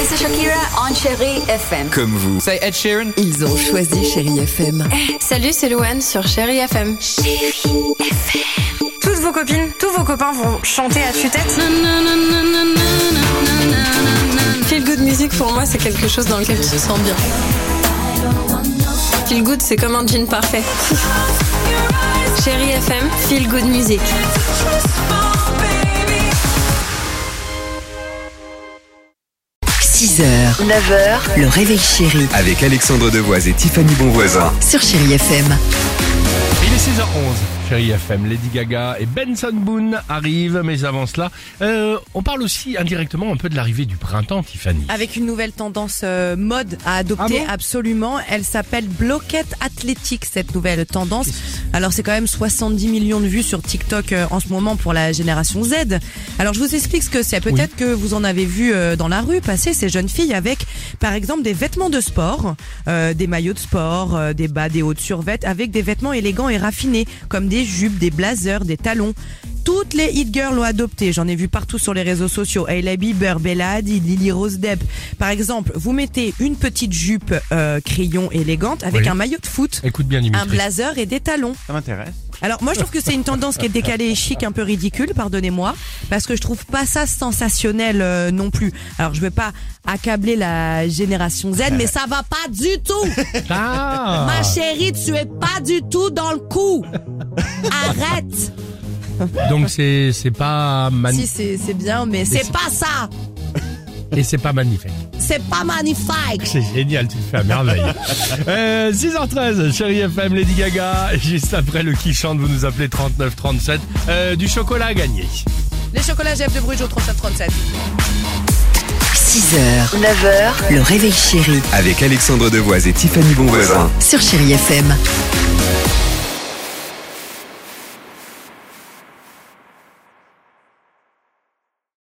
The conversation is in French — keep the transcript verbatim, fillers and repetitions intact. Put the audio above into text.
c'est Shakira on Chérie F M. Comme vous. C'est Ed Sheeran. Ils ont choisi Chérie F M. Hey, salut, c'est Louane sur Chérie F M. Chérie F M. Toutes vos copines, tous vos copains vont chanter à tue-tête. Feel good music pour moi, c'est quelque chose dans lequel tu te sens bien. Feel good, c'est comme un jean parfait. Chérie F M, feel good music. six heures, neuf heures, le réveil chéri Avec Alexandre Devoise et Tiffany Bonvoisin. sur Chérie F M. Il est six heures onze, Chérie F M. Lady Gaga et Benson Boone arrivent, mais avant cela, euh, on parle aussi indirectement un peu de l'arrivée du printemps, Tiffany. Avec une nouvelle tendance euh, mode à adopter, Ah bon absolument. Elle s'appelle Bloquette Athlétique, cette nouvelle tendance. Alors c'est quand même soixante-dix millions de vues sur TikTok euh, en ce moment pour la génération Z. Alors je vous explique ce que c'est. Peut-être que vous en avez vu euh, dans la rue passer ces jeunes filles avec, par exemple, des vêtements de sport, euh, des maillots de sport, euh, des bas, des hauts de survêt, avec des vêtements élégants et raffinés, comme des jupes, des blazers, des talons. Toutes les hit girls l'ont adopté. J'en ai vu partout sur les réseaux sociaux. Hailey Bieber, Bella Hadid, Lily Rose Depp. Par exemple, vous mettez une petite jupe euh, crayon élégante avec Oui. un maillot de foot, Écoute bien, un Dimitri. blazer et des talons. Ça m'intéresse. Alors moi je trouve que c'est une tendance qui est décalée et chic, un peu ridicule, pardonnez-moi, parce que je trouve pas ça sensationnel euh, non plus. Alors je veux pas accabler la génération Z, mais ça va pas du tout. Ah Ma chérie, tu es pas du tout dans le coup. Arrête. Donc c'est c'est pas Si magnifique. c'est c'est bien, mais c'est c'est- pas ça. Et c'est pas magnifique. C'est pas magnifique. C'est génial, tu le fais à merveille. euh, six heures treize, Chérie F M, Lady Gaga. Juste après le qui chante, vous nous appelez trente-neuf trente-sept. Euh, du chocolat à gagner. Les chocolats Jeff de Bruges au trente-sept trente-sept. six heures, neuf heures, le réveil chéri Avec Alexandre Devoise et Tiffany Bonvoisin. sur Chérie F M.